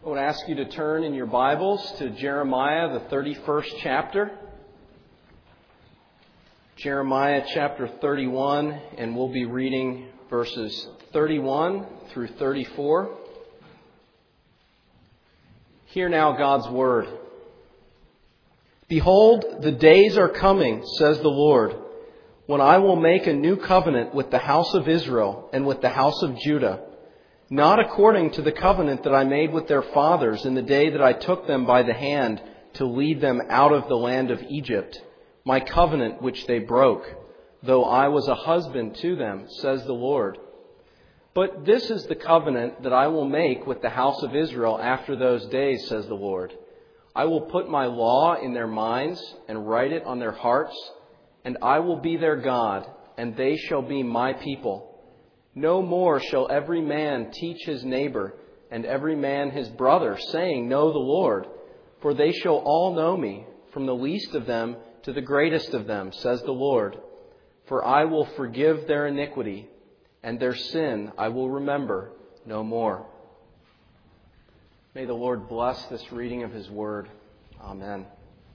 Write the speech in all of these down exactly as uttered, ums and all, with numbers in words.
I would ask you to turn in your Bibles to Jeremiah, the thirty-first chapter. Jeremiah chapter thirty-one, and we'll be reading verses thirty-one through thirty-four. Hear now God's word. Behold, the days are coming, says the Lord, when I will make a new covenant with the house of Israel and with the house of Judah, not according to the covenant that I made with their fathers in the day that I took them by the hand to lead them out of the land of Egypt, my covenant which they broke, though I was a husband to them, says the Lord. But this is the covenant that I will make with the house of Israel after those days, says the Lord. I will put my law in their minds and write it on their hearts, and I will be their God, and they shall be my people. No more shall every man teach his neighbor and every man his brother, saying, Know the Lord, for they shall all know me, from the least of them to the greatest of them, says the Lord. For I will forgive their iniquity, and their sin I will remember no more. May the Lord bless this reading of His Word. Amen.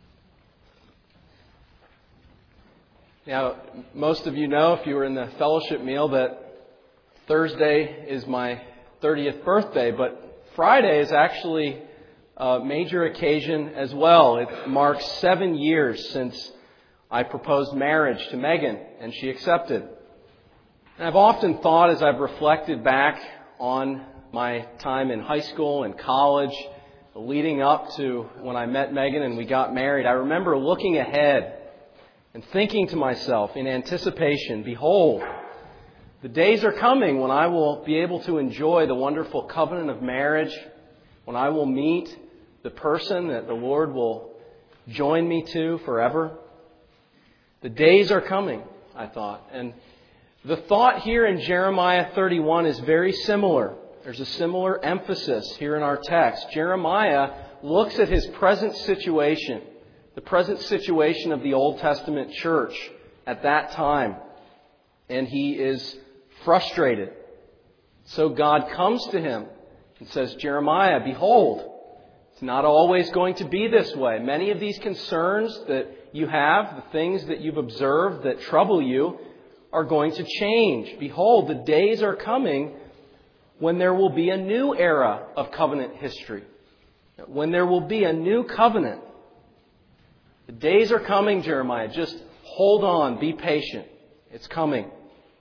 Now, most of you know, if you were in the fellowship meal, that Thursday is my thirtieth birthday, but Friday is actually a major occasion as well. It marks seven years since I proposed marriage to Megan, and she accepted. And I've often thought, as I've reflected back on my time in high school and college, leading up to when I met Megan and we got married, I remember looking ahead and thinking to myself in anticipation, behold, the days are coming when I will be able to enjoy the wonderful covenant of marriage, when I will meet the person that the Lord will join me to forever. The days are coming, I thought. And the thought here in Jeremiah thirty-one is very similar. There's a similar emphasis here in our text. Jeremiah looks at his present situation, the present situation of the Old Testament church at that time, and he is frustrated. So God comes to him and says, Jeremiah, behold, it's not always going to be this way. Many of these concerns that you have, the things that you've observed that trouble you, are going to change. Behold, the days are coming when there will be a new era of covenant history. When there will be a new covenant. The days are coming, Jeremiah. Just hold on. Be patient. It's coming.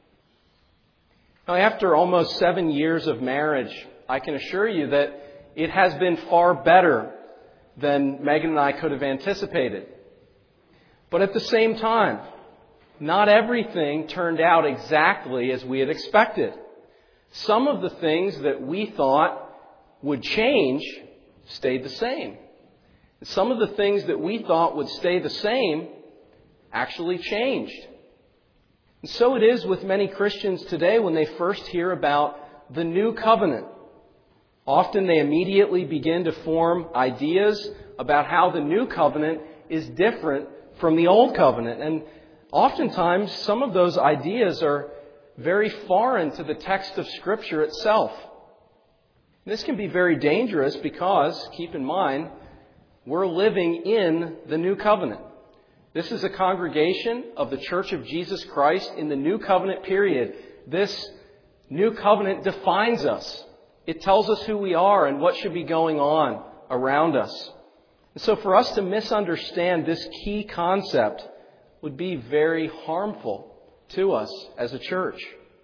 Now, after almost seven years of marriage, I can assure you that it has been far better than Megan and I could have anticipated. But at the same time, not everything turned out exactly as we had expected. Some of the things that we thought would change stayed the same. Some of the things that we thought would stay the same actually changed. And so it is with many Christians today when they first hear about the new covenant. Often they immediately begin to form ideas about how the new covenant is different from the old covenant. And oftentimes some of those ideas are very foreign to the text of Scripture itself. This can be very dangerous because, keep in mind, we're living in the new covenant. This is a congregation of the Church of Jesus Christ in the New Covenant period. This New Covenant defines us. It tells us who we are and what should be going on around us. And so for us to misunderstand this key concept would be very harmful to us as a church.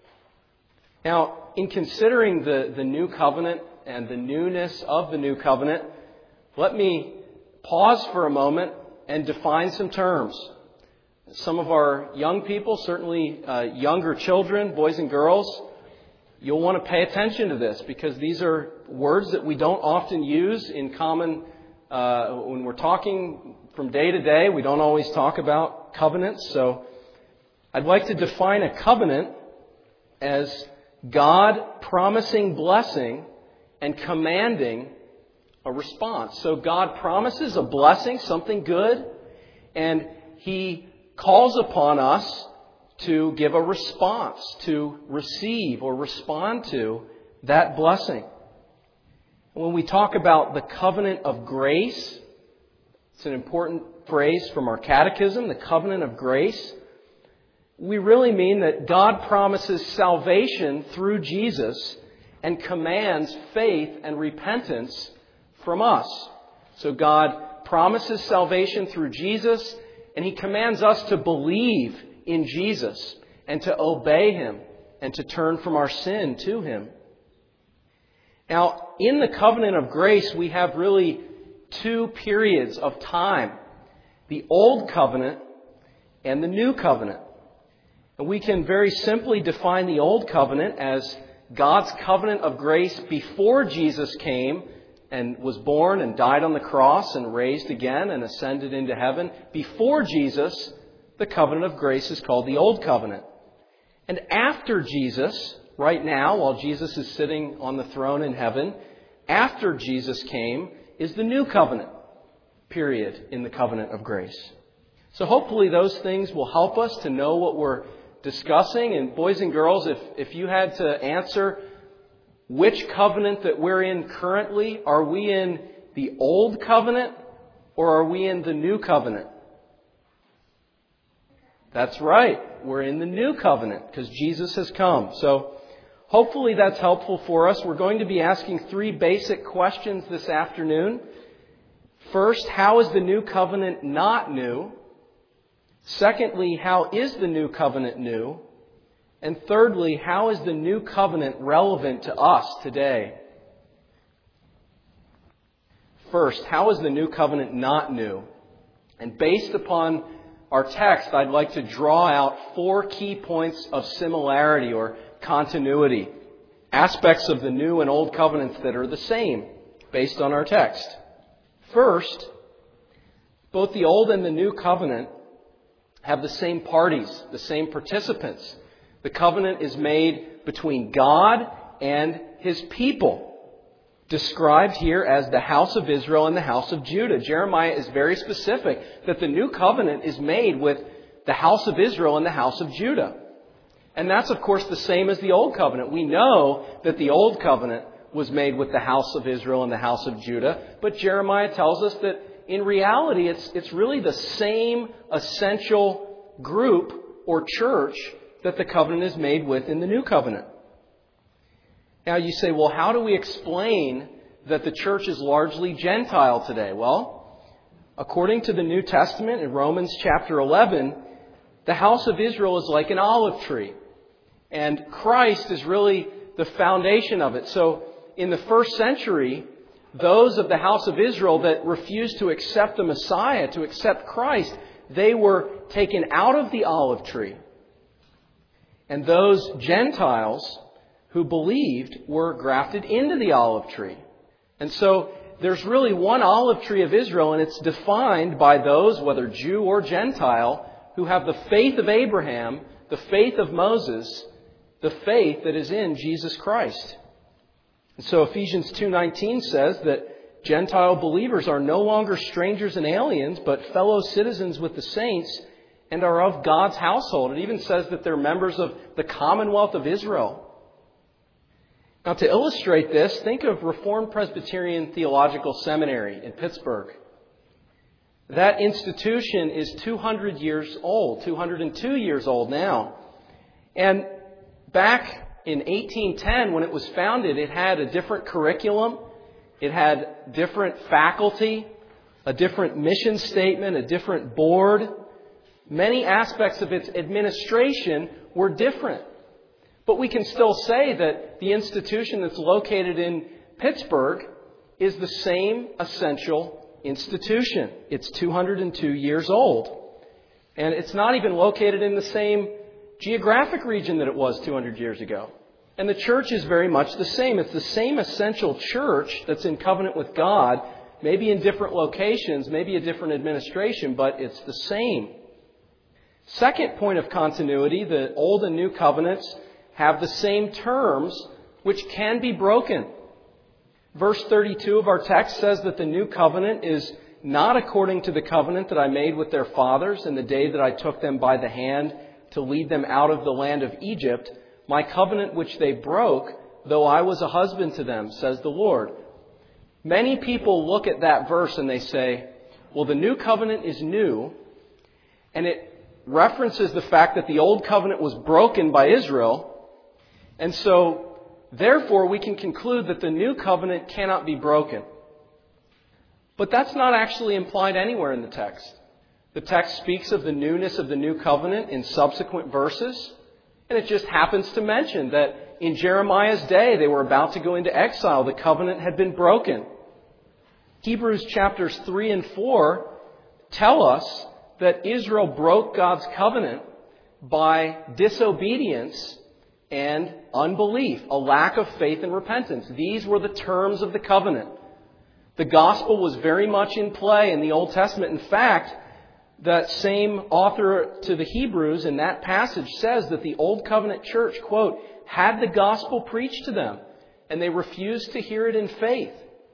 Now, in considering the, the New Covenant and the newness of the New Covenant, let me pause for a moment and define some terms. Some of our young people, certainly uh, younger children, boys and girls, you'll want to pay attention to this because these are words that we don't often use in common, uh, when we're talking from day to day. We don't always talk about covenants. So I'd like to define a covenant as God promising blessing and commanding a response. So God promises a blessing, something good, and He calls upon us to give a response, to receive or respond to that blessing. When we talk about the covenant of grace, it's an important phrase from our catechism, the covenant of grace. We really mean that God promises salvation through Jesus and commands faith and repentance from us. So God promises salvation through Jesus, and He commands us to believe in Jesus and to obey Him and to turn from our sin to Him. Now, in the covenant of grace, we have really two periods of time. The Old Covenant and the New Covenant. And we can very simply define the Old Covenant as God's covenant of grace before Jesus came and was born and died on the cross and raised again and ascended into heaven. Before Jesus, the covenant of grace is called the Old Covenant. And after Jesus, right now, while Jesus is sitting on the throne in heaven, after Jesus came is the New Covenant period in the covenant of grace. So hopefully those things will help us to know what we're discussing. And boys and girls, if, if you had to answer which covenant that we're in currently, are we in the Old Covenant or are we in the New Covenant? That's right. We're in the New Covenant because Jesus has come. So hopefully that's helpful for us. We're going to be asking three basic questions this afternoon. First, how is the New Covenant not new? Secondly, how is the New Covenant new? And thirdly, how is the New Covenant relevant to us today? First, how is the New Covenant not new? And based upon our text, I'd like to draw out four key points of similarity or continuity. Aspects of the New and Old Covenants that are the same based on our text. First, both the Old and the New Covenant have the same parties, the same participants. The covenant is made between God and His people, described here as the house of Israel and the house of Judah. Jeremiah is very specific that the new covenant is made with the house of Israel and the house of Judah. And that's, of course, the same as the Old Covenant. We know that the Old Covenant was made with the house of Israel and the house of Judah, but Jeremiah tells us that in reality, it's, it's really the same essential group or church that the covenant is made with in the New Covenant. Now you say, well, how do we explain that the church is largely Gentile today? Well, according to the New Testament in Romans chapter eleven, the house of Israel is like an olive tree. And Christ is really the foundation of it. So in the first century, those of the house of Israel that refused to accept the Messiah, to accept Christ, they were taken out of the olive tree. And those Gentiles who believed were grafted into the olive tree. And so there's really one olive tree of Israel, and it's defined by those, whether Jew or Gentile, who have the faith of Abraham, the faith of Moses, the faith that is in Jesus Christ. And so Ephesians two nineteen says that Gentile believers are no longer strangers and aliens, but fellow citizens with the saints and are of God's household. It even says that they're members of the commonwealth of Israel. Now, to illustrate this, think of Reformed Presbyterian Theological Seminary in Pittsburgh. That institution is two hundred years old, two hundred two years old now. And back in eighteen ten, when it was founded, it had a different curriculum. It had different faculty, a different mission statement, a different board. Many aspects of its administration were different. But we can still say that the institution that's located in Pittsburgh is the same essential institution. It's two hundred two years old. And it's not even located in the same geographic region that it was two hundred years ago. And the church is very much the same. It's the same essential church that's in covenant with God, maybe in different locations, maybe a different administration, but it's the same. Second point of continuity, the Old and New Covenants have the same terms which can be broken. Verse thirty-two of our text says that the New Covenant is not according to the covenant that I made with their fathers in the day that I took them by the hand to lead them out of the land of Egypt, my covenant which they broke, though I was a husband to them, says the Lord. Many people look at that verse and they say, well, the new covenant is new, and it references the fact that the old covenant was broken by Israel, and so therefore we can conclude that the new covenant cannot be broken. But that's not actually implied anywhere in the text. The text speaks of the newness of the new covenant in subsequent verses, and it just happens to mention that in Jeremiah's day they were about to go into exile. The covenant had been broken. Hebrews chapters three and four tell us that Israel broke God's covenant by disobedience and unbelief, a lack of faith and repentance. These were the terms of the covenant. The gospel was very much in play in the Old Testament. In fact, that same author to the Hebrews in that passage says that the Old Covenant church, quote, had the gospel preached to them, and they refused to hear it in faith.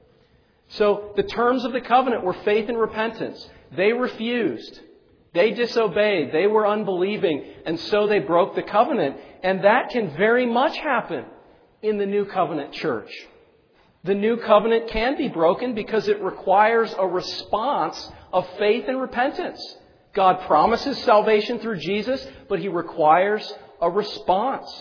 So the terms of the covenant were faith and repentance. They refused. They disobeyed. They were unbelieving. And so they broke the covenant. And that can very much happen in the New Covenant church. The New Covenant can be broken because it requires a response of faith and repentance. God promises salvation through Jesus, but He requires a response.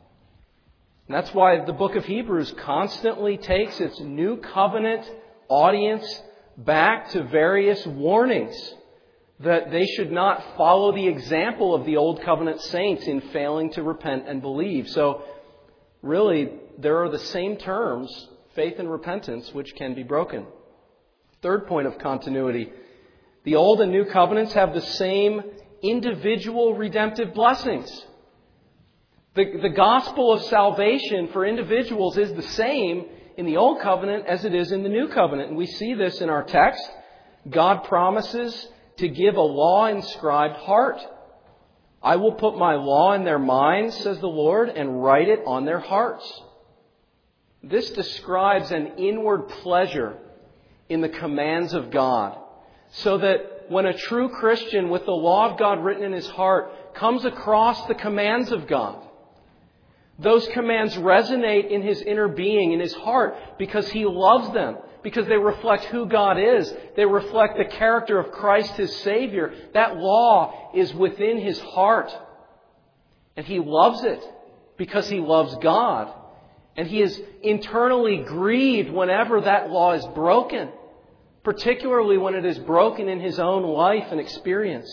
And that's why the book of Hebrews constantly takes its New Covenant audience back to various warnings that they should not follow the example of the Old Covenant saints in failing to repent and believe. So, really, there are the same terms, faith and repentance, which can be broken. Third point of continuity. The Old and New Covenants have the same individual redemptive blessings. The, the gospel of salvation for individuals is the same in the Old Covenant as it is in the New Covenant. And we see this in our text. God promises to give a law-inscribed heart. I will put my law in their minds, says the Lord, and write it on their hearts. This describes an inward pleasure in the commands of God, so that when a true Christian with the law of God written in his heart comes across the commands of God, those commands resonate in his inner being, in his heart, because he loves them, because they reflect who God is. They reflect the character of Christ, his Savior. That law is within his heart. And he loves it because he loves God. And he is internally grieved whenever that law is broken, particularly when it is broken in his own life and experience.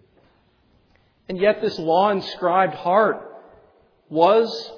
And yet this law-inscribed heart was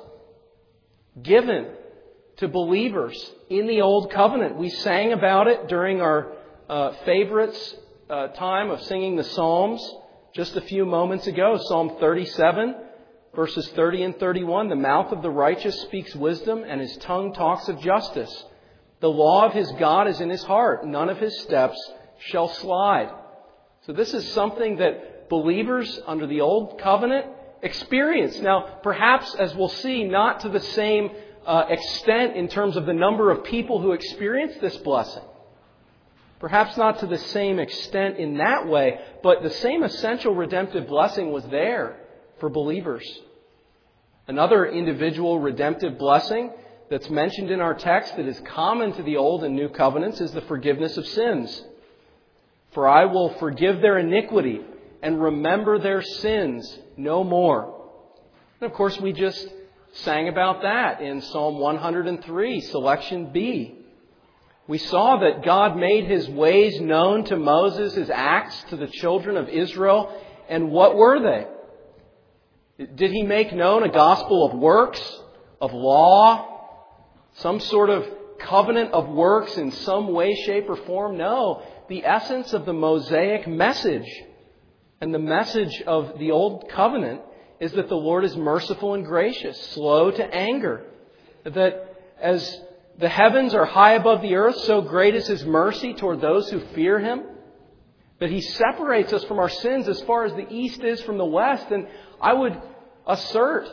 given to believers in the Old Covenant. We sang about it during our uh, favorites uh, time of singing the Psalms just a few moments ago. Psalm thirty-seven, verses thirty and thirty-one. The mouth of the righteous speaks wisdom, and his tongue talks of justice. The law of his God is in his heart. None of his steps shall slide. So this is something that believers under the Old Covenant experience. Now, perhaps, as we'll see, not to the same uh, extent in terms of the number of people who experience this blessing. Perhaps not to the same extent in that way, but the same essential redemptive blessing was there for believers. Another individual redemptive blessing that's mentioned in our text that is common to the Old and New Covenants is the forgiveness of sins. For I will forgive their iniquity and remember their sins no more. And of course, we just sang about that in Psalm one hundred three, selection B. We saw that God made His ways known to Moses, His acts to the children of Israel. And what were they? Did He make known a gospel of works, of law, some sort of covenant of works in some way, shape, or form? No. The essence of the Mosaic message and the message of the Old Covenant is that the Lord is merciful and gracious, slow to anger. That as the heavens are high above the earth, so great is His mercy toward those who fear Him. That He separates us from our sins as far as the east is from the west. And I would assert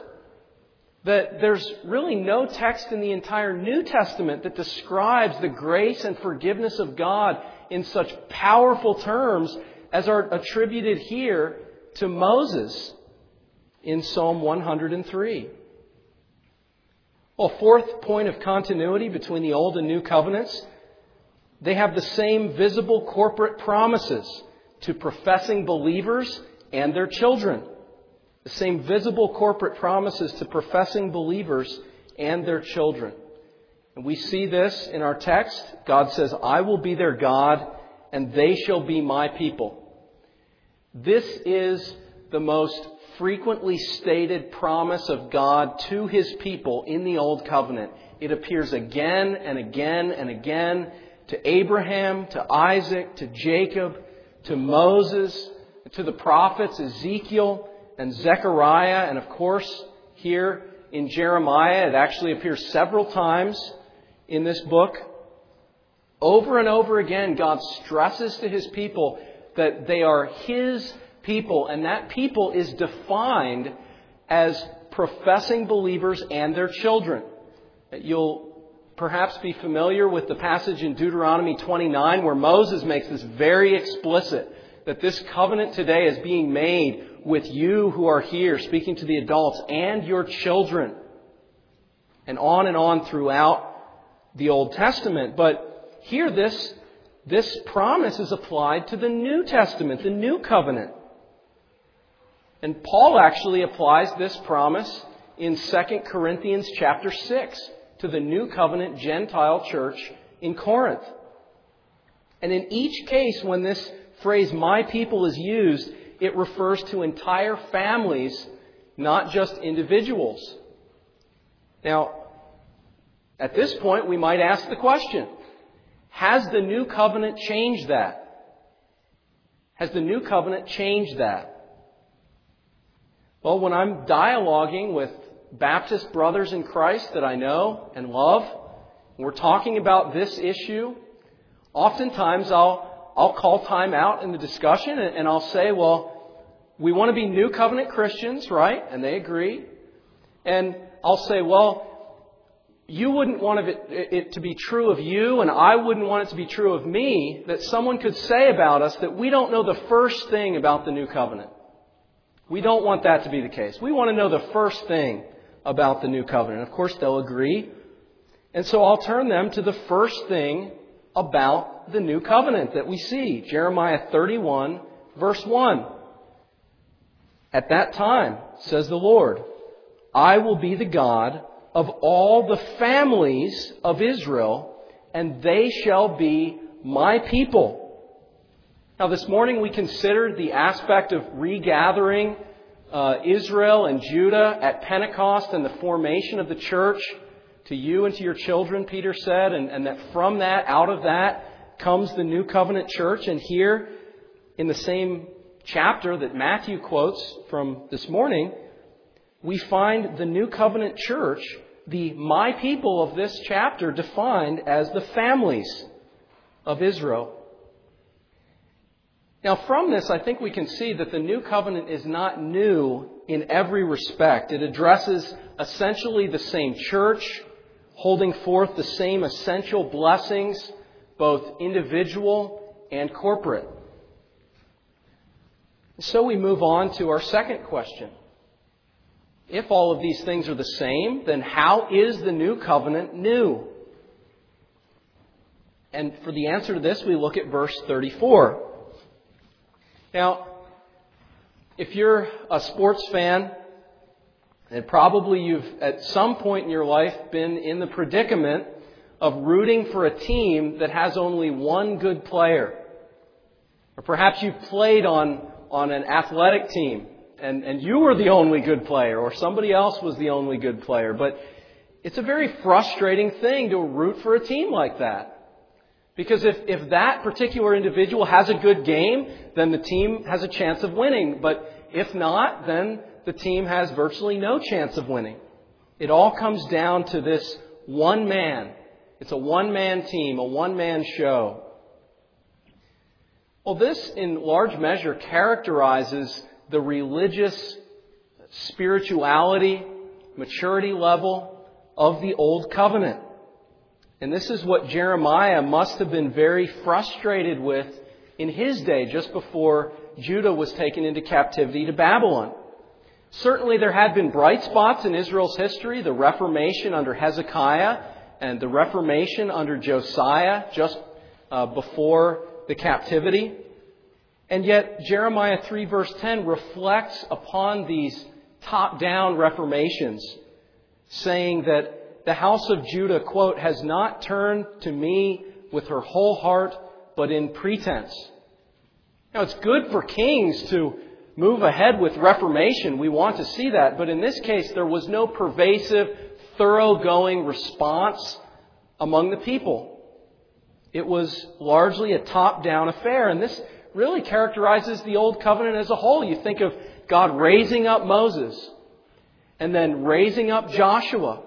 that there's really no text in the entire New Testament that describes the grace and forgiveness of God in such powerful terms as are attributed here to Moses in Psalm one hundred three. Well, fourth point of continuity between the Old and New Covenants. They have the same visible corporate promises to professing believers and their children. The same visible corporate promises to professing believers and their children. And we see this in our text. God says, I will be their God, and they shall be my people. This is the most frequently stated promise of God to His people in the Old Covenant. It appears again and again and again to Abraham, to Isaac, to Jacob, to Moses, to the prophets Ezekiel and Zechariah, and of course here in Jeremiah. It actually appears several times in this book. Over and over again, God stresses to His people that they are His people, and that people is defined as professing believers and their children. You'll perhaps be familiar with the passage in Deuteronomy twenty-nine where Moses makes this very explicit, that this covenant today is being made with you who are here, speaking to the adults, and your children. And on and on throughout the Old Testament. But here this, this promise is applied to the New Testament, the New Covenant. And Paul actually applies this promise in Second Corinthians chapter six to the New Covenant Gentile church in Corinth. And in each case, when this phrase, my people, is used, it refers to entire families, not just individuals. Now, at this point, we might ask the question, has the New Covenant changed that? Has the New Covenant changed that? Well, when I'm dialoguing with Baptist brothers in Christ that I know and love, and we're talking about this issue, oftentimes I'll, I'll call time out in the discussion and, and I'll say, well, we want to be New Covenant Christians, right? And they agree. And I'll say, well, you wouldn't want it, it to be true of you, and I wouldn't want it to be true of me, that someone could say about us that we don't know the first thing about the New Covenant. We don't want that to be the case. We want to know the first thing about the New Covenant. Of course, they'll agree. And so I'll turn them to the first thing about the New Covenant that we see. Jeremiah thirty-one, verse one. At that time, says the Lord, I will be the God of all the families of Israel, and they shall be my people. Now, this morning we considered the aspect of regathering uh, Israel and Judah at Pentecost and the formation of the church to you and to your children, Peter said, and, and that from that, out of that, comes the New Covenant church. And here, in the same chapter that Matthew quotes from this morning, we find the New Covenant church, the my people of this chapter, defined as the families of Israel. Now, from this, I think we can see that the New Covenant is not new in every respect. It addresses essentially the same church, holding forth the same essential blessings, both individual and corporate. So we move on to our second question. If all of these things are the same, then how is the New Covenant new? And for the answer to this, we look at verse thirty-four. Now, if you're a sports fan, and probably you've at some point in your life been in the predicament of rooting for a team that has only one good player. Or perhaps you've played on, on an athletic team and, and you were the only good player, or somebody else was the only good player. But it's a very frustrating thing to root for a team like that. Because if, if that particular individual has a good game, then the team has a chance of winning. But if not, then the team has virtually no chance of winning. It all comes down to this one man. It's a one-man team, a one-man show. Well, this in large measure characterizes the religious spirituality, maturity level of the Old Covenant. And this is what Jeremiah must have been very frustrated with in his day, just before Judah was taken into captivity to Babylon. Certainly there had been bright spots in Israel's history, the Reformation under Hezekiah and the Reformation under Josiah, just uh, before the captivity. And yet Jeremiah three verse ten reflects upon these top-down reformations, saying that the house of Judah, quote, has not turned to me with her whole heart, but in pretense. Now, it's good for kings to move ahead with reformation. We want to see that. But in this case, there was no pervasive, thoroughgoing response among the people. It was largely a top-down affair. And this really characterizes the Old Covenant as a whole. You think of God raising up Moses and then raising up Joshua.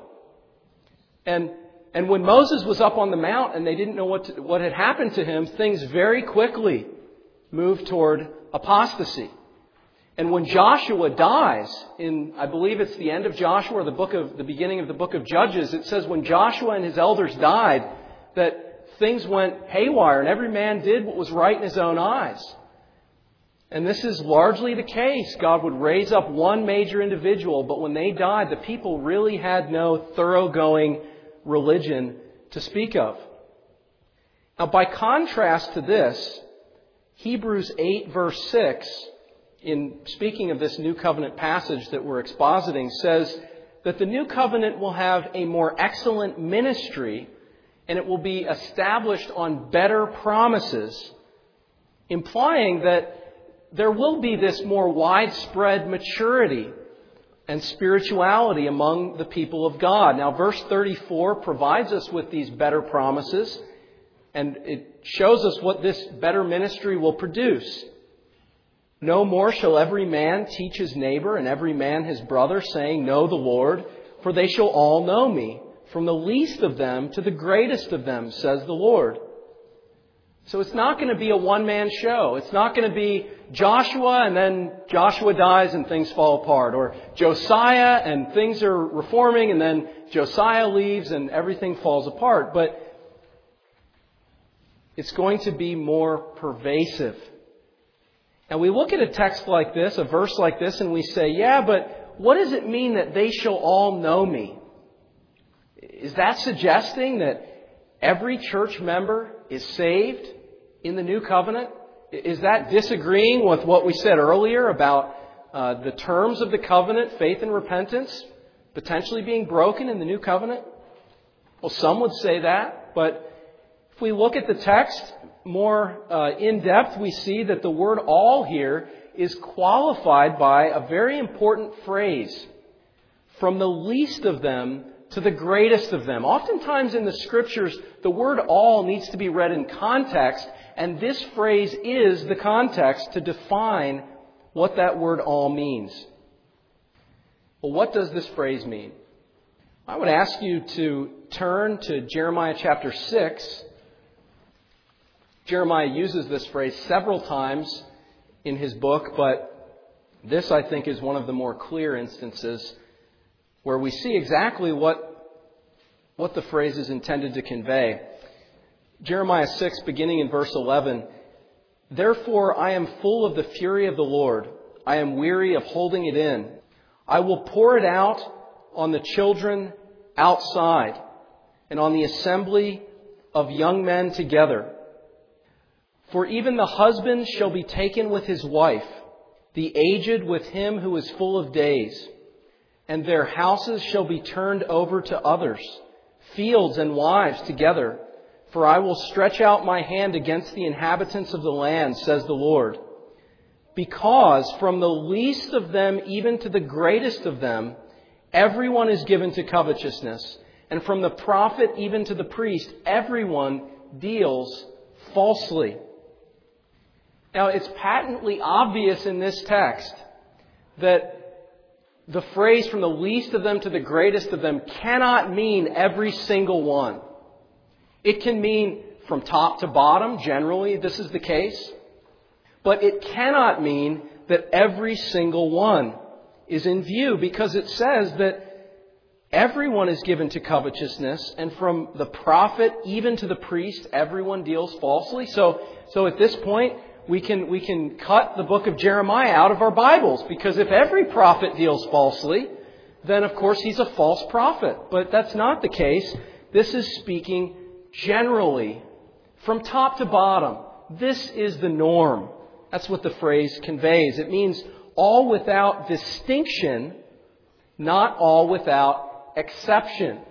And and when Moses was up on the mount and they didn't know what to, what had happened to him, things very quickly moved toward apostasy. And when Joshua dies, in I believe it's the end of Joshua or the book of the beginning of the book of Judges, it says when Joshua and his elders died, that things went haywire and every man did what was right in his own eyes. And this is largely the case. God would raise up one major individual, but when they died, the people really had no thoroughgoing religion to speak of. Now, by contrast to this, Hebrews eight verse six, in speaking of this New Covenant passage that we're expositing, says that the New Covenant will have a more excellent ministry and it will be established on better promises, implying that there will be this more widespread maturity and spirituality among the people of God. Now, verse thirty-four provides us with these better promises, and it shows us what this better ministry will produce. No more shall every man teach his neighbor and every man his brother, saying, Know the Lord, for they shall all know me, from the least of them to the greatest of them, says the Lord. So it's not going to be a one-man show. It's not going to be Joshua and then Joshua dies and things fall apart. Or Josiah and things are reforming and then Josiah leaves and everything falls apart. But it's going to be more pervasive. And we look at a text like this, a verse like this, and we say, yeah, but what does it mean that they shall all know me? Is that suggesting that every church member is saved in the New Covenant? Is that disagreeing with what we said earlier about uh, the terms of the covenant, faith and repentance, potentially being broken in the New Covenant? Well, some would say that, but if we look at the text more uh, in depth, we see that the word all here is qualified by a very important phrase, from the least of them to the greatest of them. Oftentimes in the Scriptures, the word all needs to be read in context, and this phrase is the context to define what that word all means. Well, what does this phrase mean? I would ask you to turn to Jeremiah chapter six. Jeremiah uses this phrase several times in his book, but this, I think, is one of the more clear instances where we see exactly what, what the phrase is intended to convey. Jeremiah six, beginning in verse eleven, Therefore I am full of the fury of the Lord. I am weary of holding it in. I will pour it out on the children outside and on the assembly of young men together. For even the husband shall be taken with his wife, the aged with him who is full of days. And their houses shall be turned over to others, fields and wives together. For I will stretch out my hand against the inhabitants of the land, says the Lord. Because from the least of them even to the greatest of them, everyone is given to covetousness. And from the prophet even to the priest, everyone deals falsely. Now, it's patently obvious in this text that the phrase from the least of them to the greatest of them cannot mean every single one. It can mean from top to bottom. Generally, this is the case. But it cannot mean that every single one is in view, because it says that everyone is given to covetousness, and from the prophet even to the priest, everyone deals falsely. So, so at this point, We can, we can cut the book of Jeremiah out of our Bibles, because if every prophet deals falsely, then of course he's a false prophet. But that's not the case. This is speaking generally From top to bottom, this is the norm. That's what the phrase conveys. It means all without distinction, not all without exception.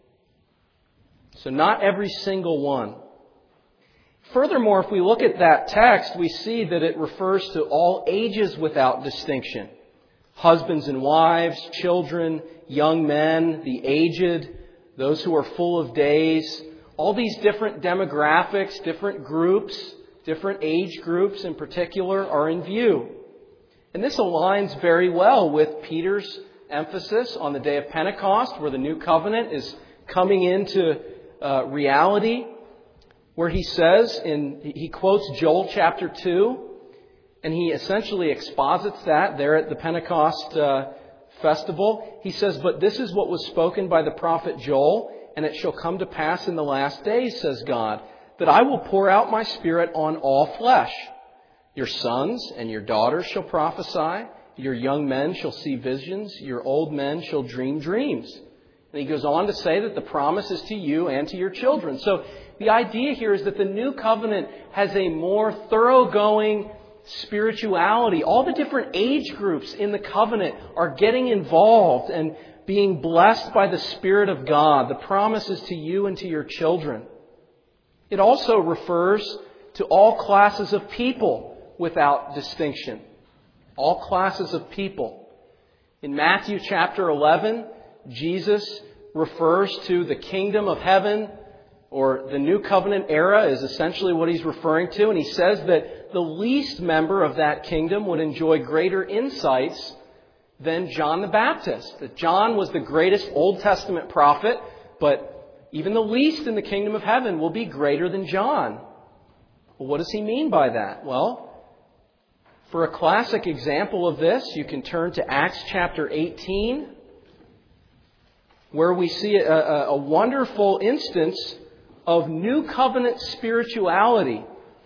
So not every single one. Furthermore, if we look at that text, we see that it refers to all ages without distinction. Husbands and wives, children, young men, the aged, those who are full of days. All these different demographics, different groups, different age groups in particular are in view. And this aligns very well with Peter's emphasis on the day of Pentecost, where the new covenant is coming into uh, reality. Where he says, in he quotes Joel chapter two, and he essentially exposits that there at the Pentecost uh, festival. He says, "But this is what was spoken by the prophet Joel, and it shall come to pass in the last days, says God, that I will pour out my Spirit on all flesh. Your sons and your daughters shall prophesy, your young men shall see visions, your old men shall dream dreams." And he goes on to say that the promise is to you and to your children. So the idea here is that the new covenant has a more thoroughgoing spirituality. All the different age groups in the covenant are getting involved and being blessed by the Spirit of God. The promise is to you and to your children. It also refers to all classes of people without distinction. All classes of people. In Matthew chapter eleven, Jesus refers to the kingdom of heaven, or the new covenant era is essentially what he's referring to. And he says that the least member of that kingdom would enjoy greater insights than John the Baptist. That John was the greatest Old Testament prophet, but even the least in the kingdom of heaven will be greater than John. Well, what does he mean by that? Well, for a classic example of this, you can turn to Acts chapter eighteen, where we see a, a, a wonderful instance of new covenant spirituality.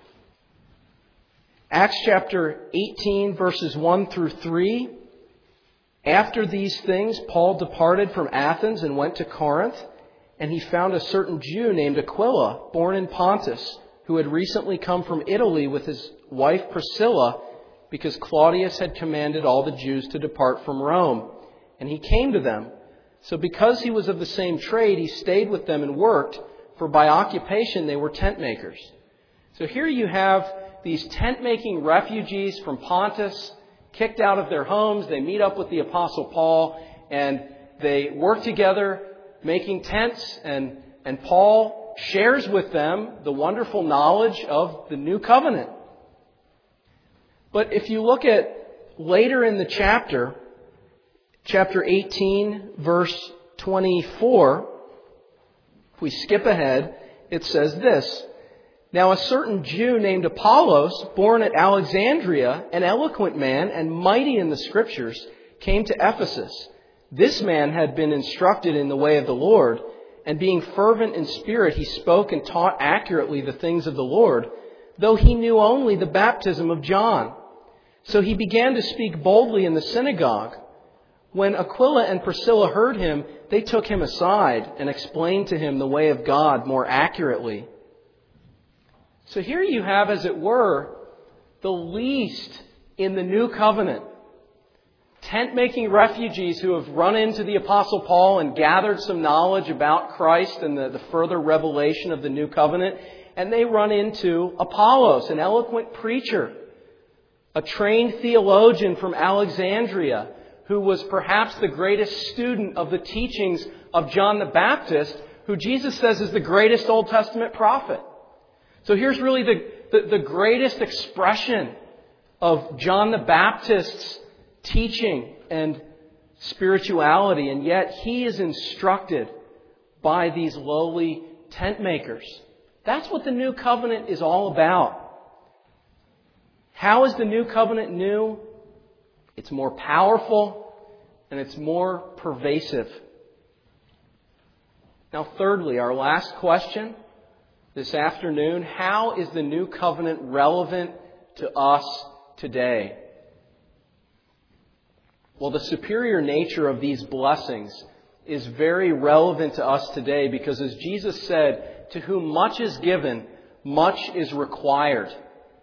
Acts chapter eighteen, verses one through three. After these things, Paul departed from Athens and went to Corinth, and he found a certain Jew named Aquila, born in Pontus, who had recently come from Italy with his wife Priscilla, because Claudius had commanded all the Jews to depart from Rome. And he came to them. So because he was of the same trade, he stayed with them and worked, for by occupation they were tent makers. So here you have these tent-making refugees from Pontus, kicked out of their homes. They meet up with the Apostle Paul, and they work together making tents. And, and Paul shares with them the wonderful knowledge of the new covenant. But if you look at later in the chapter, chapter eighteen, verse twenty-four, if we skip ahead, it says this: "Now a certain Jew named Apollos, born at Alexandria, an eloquent man and mighty in the Scriptures, came to Ephesus. This man had been instructed in the way of the Lord, and being fervent in spirit, he spoke and taught accurately the things of the Lord, though he knew only the baptism of John. So he began to speak boldly in the synagogue. When Aquila and Priscilla heard him, they took him aside and explained to him the way of God more accurately." So here you have, as it were, the least in the new covenant. Tent-making refugees who have run into the Apostle Paul and gathered some knowledge about Christ and the, the further revelation of the new covenant. And they run into Apollos, an eloquent preacher, a trained theologian from Alexandria, who was perhaps the greatest student of the teachings of John the Baptist, who Jesus says is the greatest Old Testament prophet. So here's really the, the, the greatest expression of John the Baptist's teaching and spirituality, and yet he is instructed by these lowly tent makers. That's what the new covenant is all about. How is the new covenant new? It's more powerful and it's more pervasive. Now, thirdly, our last question this afternoon: how is the new covenant relevant to us today? Well, the superior nature of these blessings is very relevant to us today, because as Jesus said, to whom much is given, much is required.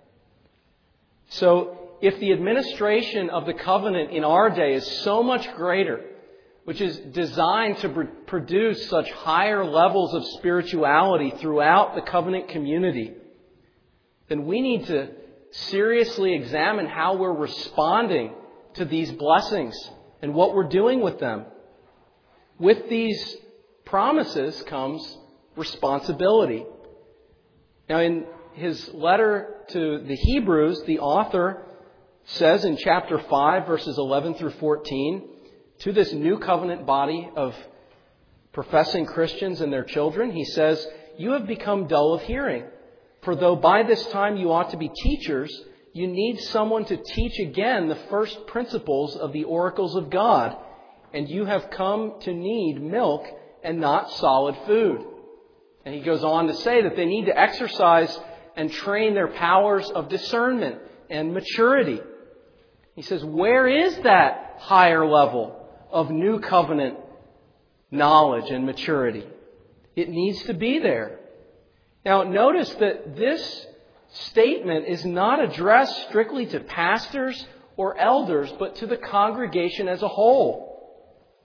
So, if the administration of the covenant in our day is so much greater, which is designed to pr- produce such higher levels of spirituality throughout the covenant community, then we need to seriously examine how we're responding to these blessings and what we're doing with them. With these promises comes responsibility. Now, in his letter to the Hebrews, the author says in chapter five, verses eleven through fourteen, to this new covenant body of professing Christians and their children, he says, "You have become dull of hearing. For though by this time you ought to be teachers, you need someone to teach again the first principles of the oracles of God. And you have come to need milk and not solid food." And he goes on to say that they need to exercise and train their powers of discernment and maturity. He says, where is that higher level of new covenant knowledge and maturity? It needs to be there. Now, notice that this statement is not addressed strictly to pastors or elders, but to the congregation as a whole.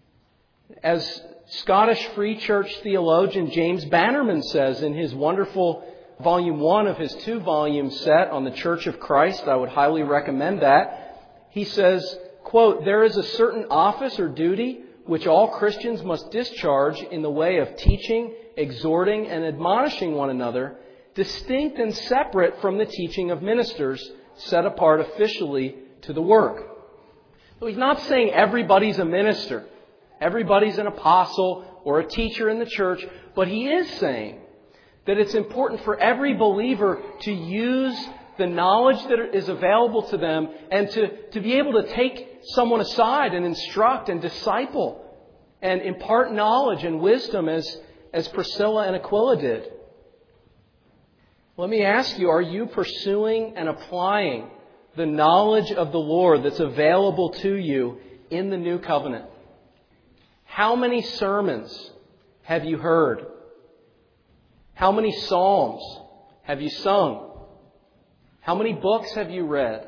As Scottish Free Church theologian James Bannerman says in his wonderful volume one of his two-volume set on the Church of Christ, I would highly recommend that. He says, quote, "There is a certain office or duty which all Christians must discharge in the way of teaching, exhorting, and admonishing one another, distinct and separate from the teaching of ministers set apart officially to the work." So he's not saying everybody's a minister, everybody's an apostle or a teacher in the church, but he is saying that it's important for every believer to use the knowledge that is available to them and to, to be able to take someone aside and instruct and disciple and impart knowledge and wisdom as, as Priscilla and Aquila did. Let me ask you, are you pursuing and applying the knowledge of the Lord that's available to you in the new covenant? How many sermons have you heard? How many psalms have you sung? How many books have you read?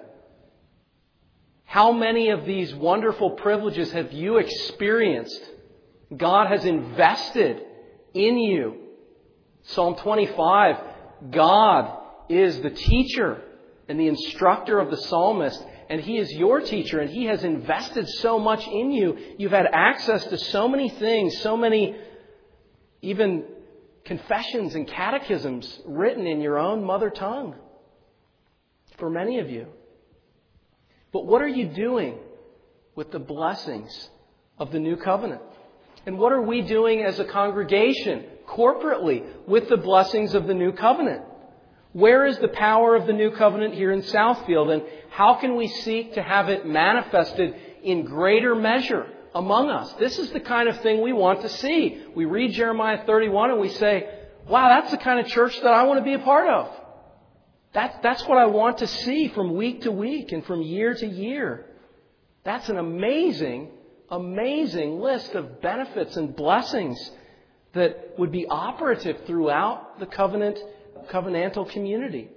How many of these wonderful privileges have you experienced? God has invested in you. Psalm twenty-five, God is the teacher and the instructor of the psalmist, and He is your teacher, and He has invested so much in you. You've had access to so many things, so many even confessions and catechisms written in your own mother tongue for many of you. But what are you doing with the blessings of the new covenant? And what are we doing as a congregation, corporately, with the blessings of the new covenant? Where is the power of the new covenant here in Southfield? And how can we seek to have it manifested in greater measure among us? This is the kind of thing we want to see. We read Jeremiah thirty-one and we say, wow, that's the kind of church that I want to be a part of. That's, that's what I want to see from week to week and from year to year. That's an amazing, amazing list of benefits and blessings that would be operative throughout the covenant, covenantal community.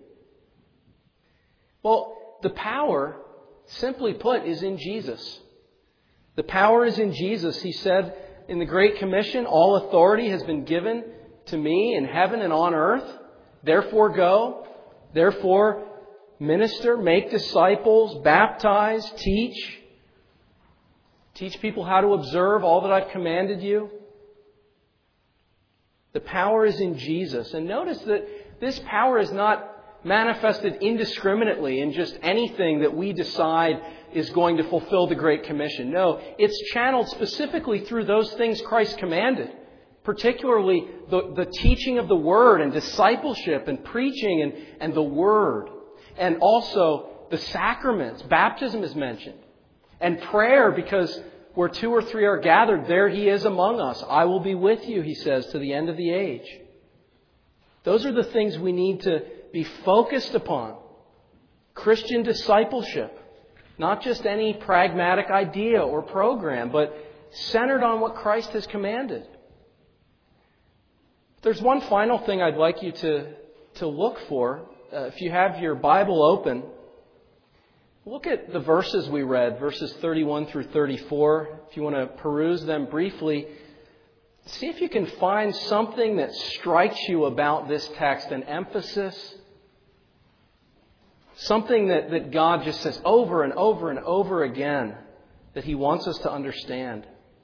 Well, the power, simply put, is in Jesus. The power is in Jesus. He said in the Great Commission, all authority has been given to me in heaven and on earth. Therefore go. Therefore minister, make disciples, baptize, teach. Teach people how to observe all that I've commanded you. The power is in Jesus. And notice that this power is not manifested indiscriminately in just anything that we decide is going to fulfill the Great Commission. No, it's channeled specifically through those things Christ commanded. Particularly the, the teaching of the Word and discipleship and preaching and, and the Word. And also the sacraments. Baptism is mentioned. And prayer, because where two or three are gathered, there He is among us. I will be with you, He says, to the end of the age. Those are the things we need to be focused upon. Christian discipleship. Not just any pragmatic idea or program, but centered on what Christ has commanded. There's one final thing I'd like you to, to look for, uh, if you have your Bible open, look at the verses we read, verses thirty-one through thirty-four. If you want to peruse them briefly, see if you can find something that strikes you about this text, an emphasis, something that, that God just says over and over and over again that He wants us to understand.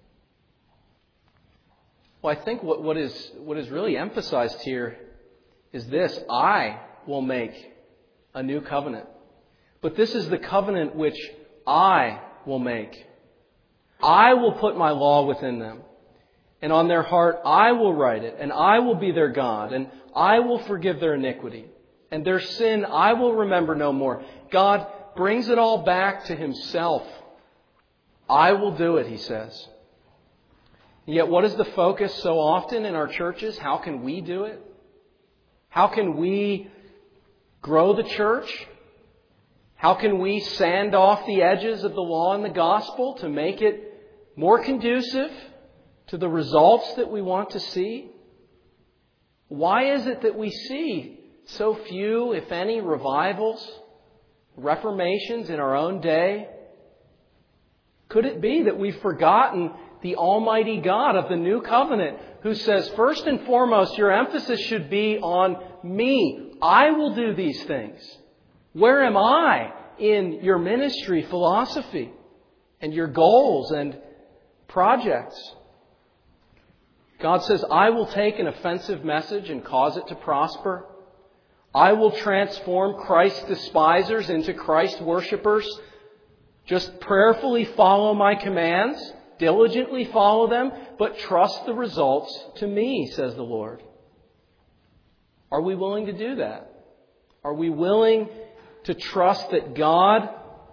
Well, I think what, what is what is really emphasized here is this: I will make a new covenant. But this is the covenant which I will make. I will put my law within them. And on their heart I will write it. And I will be their God. And I will forgive their iniquity. And their sin I will remember no more. God brings it all back to Himself. I will do it, He says. Yet what is the focus so often in our churches? How can we do it? How can we grow the church? How can we sand off the edges of the law and the gospel to make it more conducive to the results that we want to see? Why is it that we see so few, if any, revivals, reformations in our own day? Could it be that we've forgotten the Almighty God of the New Covenant, who says, first and foremost, your emphasis should be on me. I will do these things. Where am I in your ministry philosophy and your goals and projects? God says, I will take an offensive message and cause it to prosper. I will transform Christ's despisers into Christ worshippers. Just prayerfully follow my commands. Diligently follow them, but trust the results to me, says the Lord. Are we willing to do that? Are we willing to trust that God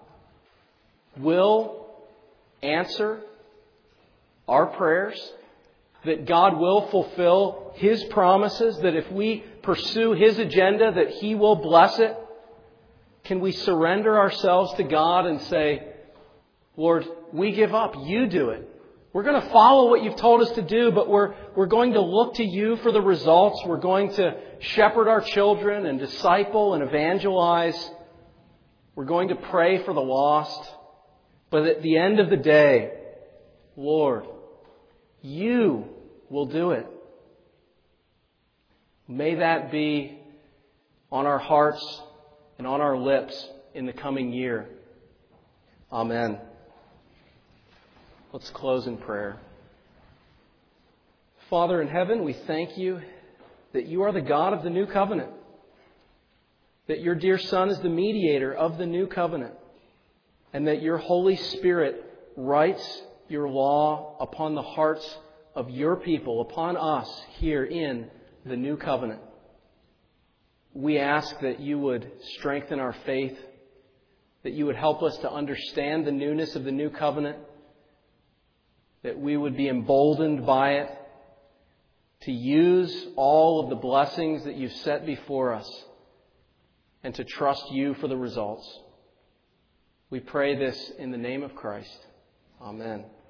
will answer our prayers? That God will fulfill His promises? That if we pursue His agenda, that He will bless it? Can we surrender ourselves to God and say, Lord, we give up. You do it. We're going to follow what You've told us to do, but we're, we're going to look to You for the results. We're going to shepherd our children and disciple and evangelize. We're going to pray for the lost. But at the end of the day, Lord, You will do it. May that be on our hearts and on our lips in the coming year. Amen. Let's close in prayer. Father in heaven, we thank You that You are the God of the new covenant. That Your dear Son is the mediator of the new covenant. And that Your Holy Spirit writes Your law upon the hearts of Your people, upon us here in the new covenant. We ask that You would strengthen our faith, that You would help us to understand the newness of the new covenant, that we would be emboldened by it to use all of the blessings that You've set before us and to trust You for the results. We pray this in the name of Christ. Amen.